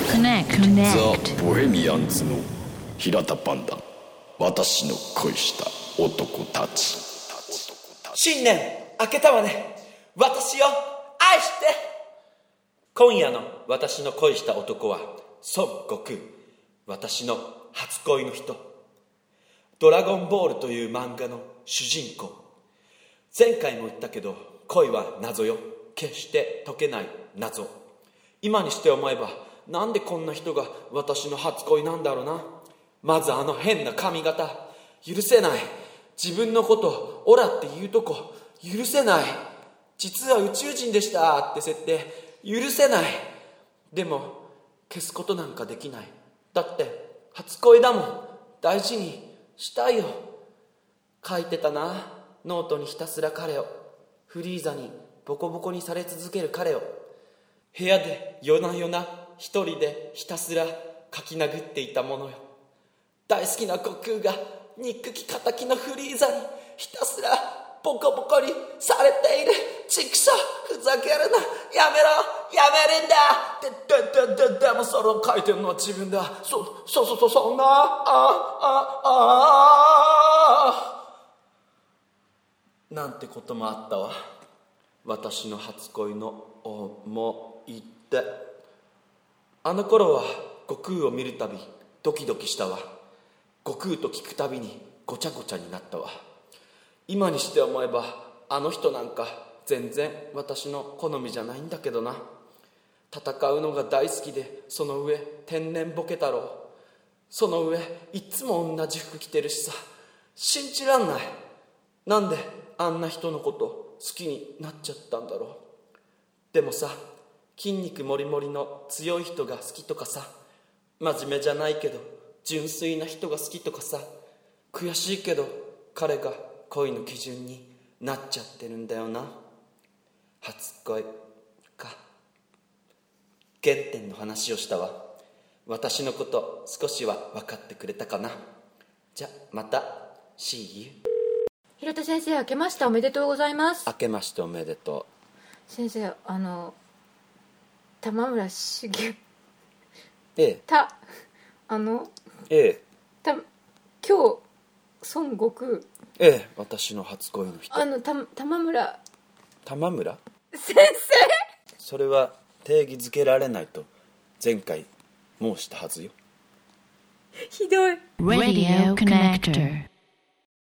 ザ・ボヘミアンズの平田パンダ、私の恋した男たち。 新年明けたわね、私を愛して。今夜の私の恋した男は孫悟空、私の初恋の人。ドラゴンボールという漫画の主人公。前回も言ったけど、恋は謎よ、決して解けない謎。今にして思えば、なんでこんな人が私の初恋なんだろうな。まずあの変な髪型、許せない。自分のことオラって言うとこ許せない。実は宇宙人でしたって設定許せない。でも消すことなんかできない。だって初恋だもん。大事にしたいよ。書いてたな、ノートにひたすら彼を。フリーザにボコボコにされ続ける彼を。部屋で夜な夜な一人でひたすら書き殴っていたものよ。大好きな悟空が憎き敵のフリーザにひたすらボコボコにされている。ちくしょう、ふざけるな、やめろ、やめるんだ。でもそれを書いてるのは自分だ。そんななんてこともあったわ。私の初恋の思い出。あの頃は悟空を見るたびドキドキしたわ。悟空と聞くたびにごちゃごちゃになったわ。今にして思えばあの人なんか全然私の好みじゃないんだけどな。戦うのが大好きで、その上天然ボケ太郎、その上いつも同じ服着てるしさ、信じらんない。なんであんな人のこと好きになっちゃったんだろう。でもさ、筋肉もりもりの強い人が好きとかさ、真面目じゃないけど純粋な人が好きとかさ、悔しいけど彼が恋の基準になっちゃってるんだよな。初恋か。原点の話をしたわ。私のこと少しは分かってくれたかな。じゃまた See you。 平田先生、明けましておめでとうございます。 明けましておめでとう。先生、玉村茂えたえ今日孫悟空私の初恋の人。 玉村先生、 それは定義づけられないと前回申したはずよ。 ひどい。 Radio Connector